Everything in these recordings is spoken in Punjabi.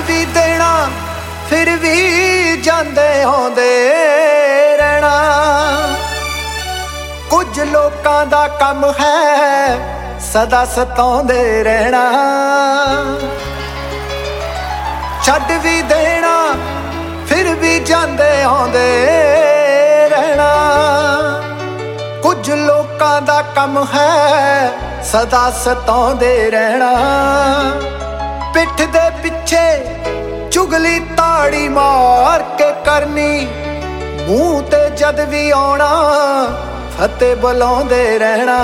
ਵੀ ਦੇਣਾ ਫਿਰ ਵੀ ਜਾਂਦੇ ਆਉਂਦੇ ਰਹਿਣਾ। ਕੁਝ ਲੋਕਾਂ ਦਾ ਕੰਮ ਹੈ ਸਦਾ ਸਤਾਉਂਦੇ ਰਹਿਣਾ। ਛੱਡ ਵੀ ਦੇਣਾ ਫਿਰ ਵੀ ਜਾਂਦੇ ਆਉਂਦੇ ਰਹਿਣਾ। ਕੁਝ ਲੋਕਾਂ ਦਾ ਕੰਮ ਹੈ ਸਦਾ ਸਤਾਉਂਦੇ ਰਹਿਣਾ। ਪਿੱਠ ਦੇ ਪਿੱਛੇ ਚੁਗਲੀ ਤਾੜੀ ਮਾਰ ਕੇ ਕਰਨੀ, ਮੂੰਹ ਤੇ ਜਦ ਵੀ ਆਉਣਾ ਫਤਿਹ ਬੁਲਾਉਂਦੇ ਰਹਿਣਾ।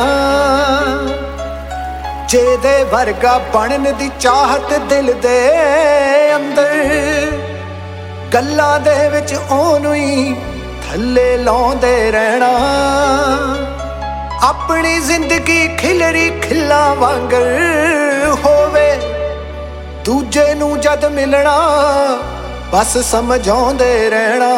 ਜਿਹਦੇ ਵਰਗਾ ਬਣਨ ਦੀ ਚਾਹਤ ਦਿਲ ਦੇ ਅੰਦਰ, ਗੱਲਾਂ ਦੇ ਵਿੱਚ ਉਹਨੂੰ ਹੀ ਥੱਲੇ ਲਾਉਂਦੇ ਰਹਿਣਾ। ਆਪਣੀ ਜ਼ਿੰਦਗੀ ਖਿਲਰੀ ਖਿੱਲਾਂ ਵਾਂਗਰ ਹੋਵੇ, ਦੂਜੇ ਨੂੰ ਜਦ ਮਿਲਣਾ ਬਸ ਸਮਝਾਉਂਦੇ ਰਹਿਣਾ।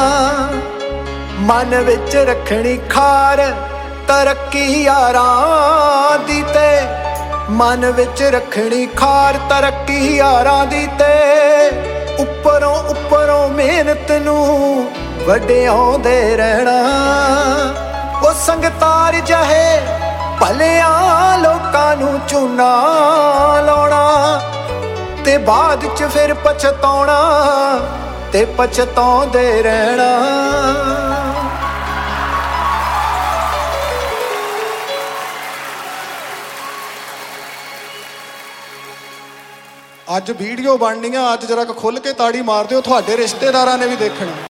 ਮਨ ਵਿੱਚ ਰੱਖਣੀ ਖਾਰ ਤਰੱਕੀ ਯਾਰਾਂ ਦੀ ਤੇ, ਮਨ ਵਿੱਚ ਰੱਖਣੀ ਖਾਰ ਤਰੱਕੀ ਯਾਰਾਂ ਦੀ ਤੇ, ਉੱਪਰੋਂ ਉੱਪਰੋਂ ਮਿਹਨਤ ਨੂੰ ਵਡਿਆਉਂਦੇ ਰਹਿਣਾ। ਉਹ ਸੰਗਤਾਰ ਜਹੇ ਭਲਿਆਂ ਲੋਕਾਂ ਨੂੰ ਚੂਨਾ ਲਾਉਣਾ, ਤੇ ਬਾਅਦ ਚ ਫਿਰ ਪਛਤਾਉਣਾ ਤੇ ਪਛਤਾਉਂਦੇ ਰਹਿਣਾ। ਅੱਜ ਵੀਡੀਓ ਬਣਨੀ ਆ, ਅੱਜ ਜਰਾ ਖੁੱਲ ਕੇ ਤਾੜੀ ਮਾਰ ਦਿਓ, ਤੁਹਾਡੇ ਰਿਸ਼ਤੇਦਾਰਾਂ ਨੇ ਵੀ ਦੇਖਣਾ।